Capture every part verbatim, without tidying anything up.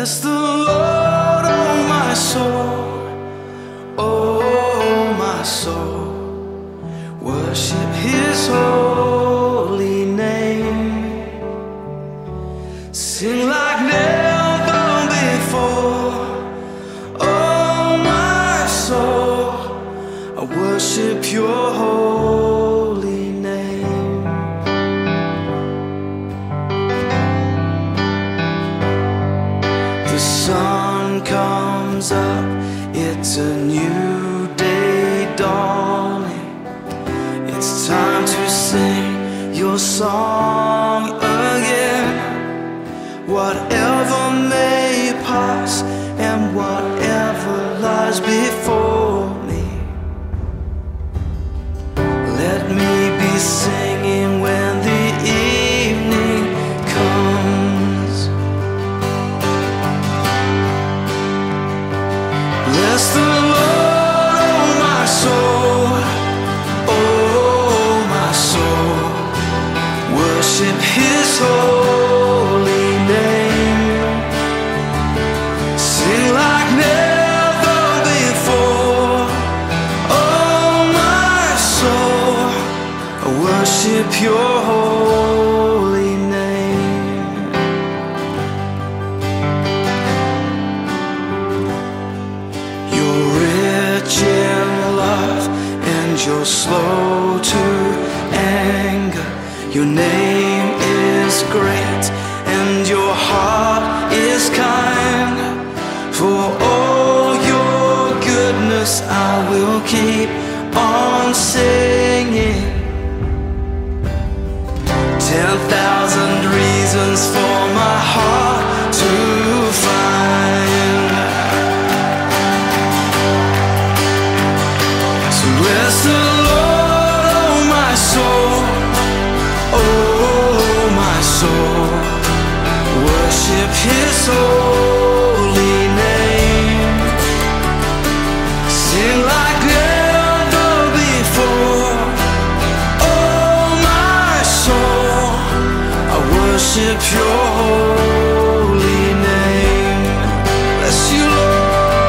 Bless the Lord, oh my soul, oh my soul. Worship His holy name. Sing like never before, oh my soul. I worship Your holy name. The sun comes up, it's a new day dawning. It's time to sing Your song again. Whatever may pass and whatever lies before me, let me be singing when the evening comes. Bless the Lord, oh my soul, oh my soul. Worship His holy name. Sing like never before, oh my soul. I worship Your holy name. You're rich in love and You're slow to anger. Your name is great and Your heart is kind. For all Your goodness I will keep on singing. Ten thousand reasons for my heart to find. So bless the Lord, oh my soul, oh my soul. Worship His holy name. Sing like never before, oh my soul. I worship Your holy name. Bless You, Lord.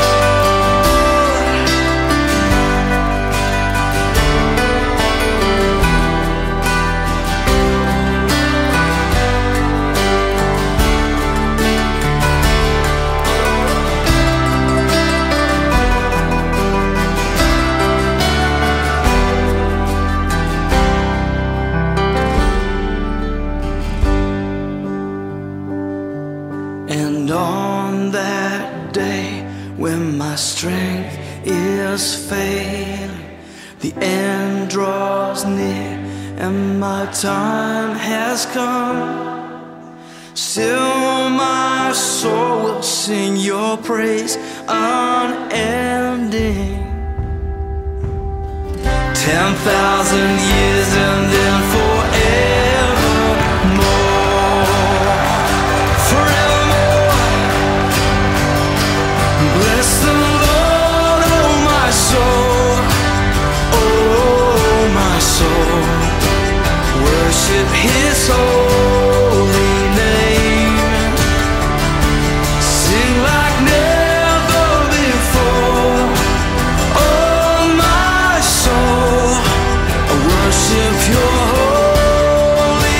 And on that day when my strength is failing, the end draws near and my time has come, still my soul will sing Your praise unending. Ten thousand years and then forevermore, forevermore. Bless the Lord, oh my soul, oh my soul. Worship His holy name. Sing like never before, oh my soul. I worship Your holy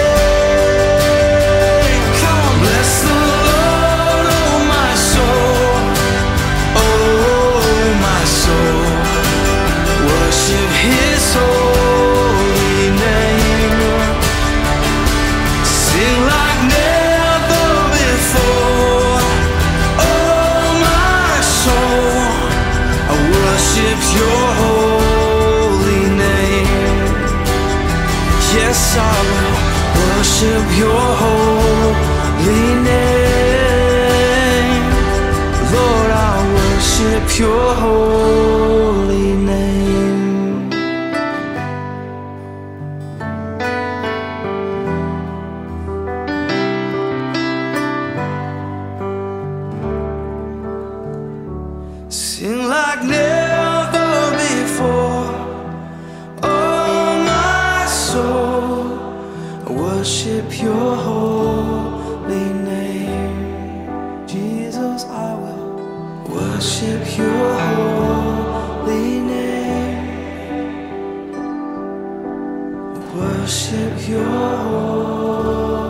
name. Come on, bless the Lord, oh my soul, oh my soul. Worship His holy name. Sing like never before, oh my soul. I worship Your holy name. Yes, I will worship Your holy name. Lord, I worship Your holy name. Sing like never before, oh my soul. I worship Your holy name, Jesus. worship your